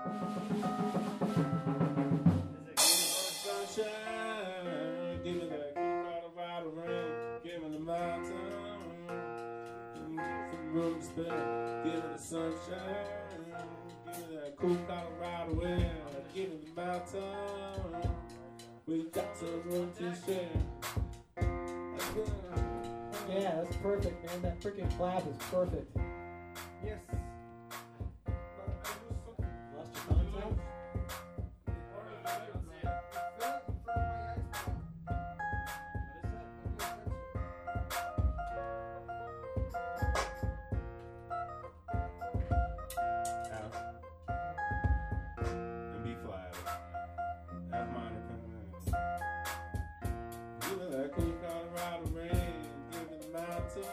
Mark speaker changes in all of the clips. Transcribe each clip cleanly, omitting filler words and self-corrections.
Speaker 1: Sunshine, give me that cool Colorado rain, give me the mountain, some room to spend, give me the sunshine, give me that cool Colorado wind, give me the mountain, we got some room to share.
Speaker 2: Yeah, that's perfect, man. That freaking clap is perfect.
Speaker 3: Yes.
Speaker 2: Lost your contact?
Speaker 1: And B flat. F minor coming in. Give me that cool Colorado rain, give me the mountain.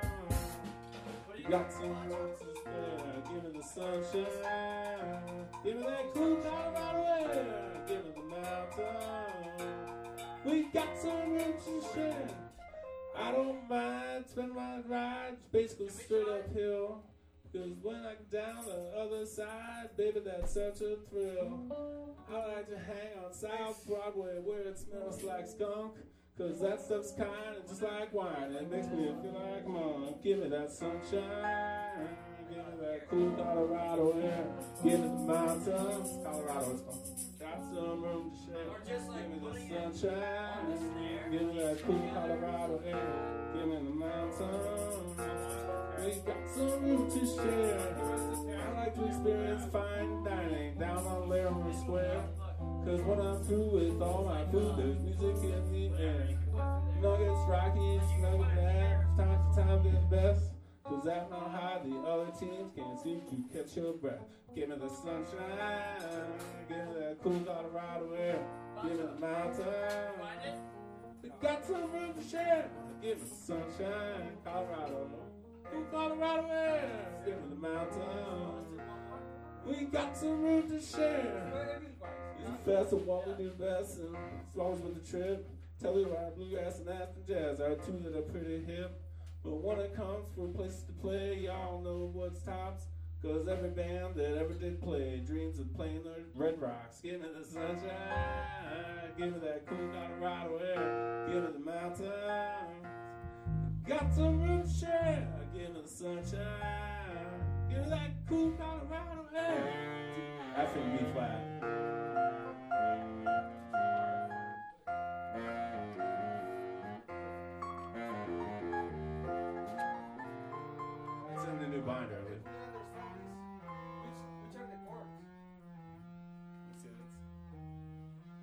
Speaker 1: Got some months to spare, give me the sunshine. Give me that cool Colorado air, give me the mountain. We got some room to share. I don't mind spending my rides basically straight uphill. Cause when I get down the other side, baby, that's such a thrill. I like to hang on South Broadway where it smells like skunk. Cause that stuff's kind of just like wine. It makes me feel like a monk. Give me that sunshine. Give me that cool Colorado air. Give me the mountains. Colorado is fun. Got some room to share. Give me the sunshine. Give me that cool Colorado air. Give me the mountains. We got some room to share. I like to experience fine dining down on Laramie Square. Cause when I'm through with all my food, there's music in the air. Nuggets, Rockies, nugget that. Time to time get best. Cause that's not how the other teams can't seem to catch your breath. Give me the sunshine. Give me that cool Colorado air. Give me the mountain. We got some room to share. Give me the sunshine, Colorado. Cool Colorado air. Give me the mountain. We got some room to share. Fast and what we do best, and as long as with the trip, Telluride, Bluegrass, and Aspen Jazz are two that are pretty hip. But when it comes for places to play, y'all know what's tops. Cause every band that ever did play dreams of playing the Red Rocks. Give me the sunshine, give me that cool Colorado air, give me the mountains. Got some room to share, give me the sunshine, give me that cool Colorado air. F and B flat.